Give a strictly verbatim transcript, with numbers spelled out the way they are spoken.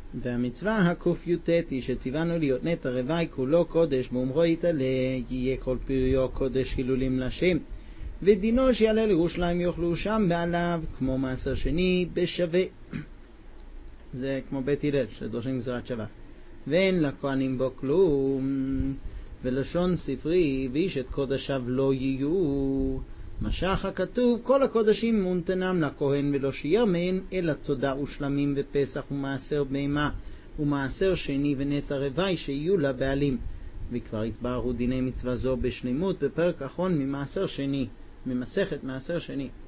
והמצווה הק"י"ט היא שציוונו להיות נטע רווי כולו קודש, באומרו יתעלה יהיה כל פריו קודש הילולים לשם, ודינו שיעלה לירושלים יאכלו שם בעליו, כמו מעשר שני בשווה. זה כמו בית הלל שדורשים גזירת שווה. ואין לכהנים בו כלום, ולשון ספרי ואיש את קודשיו לא יהיו. משך הכתוב כל הקודשים מונתנם לכהן ולא שייר מהן אלא תודה ושלמים ופסח ומעשר בהמה ומעשר שני ונטע רווי שיהיו לבעלים. וכבר התבהרו דיני מצווה זו בשלמות בפרק אחרון ממעשר שני, ממסכת מעשר שני.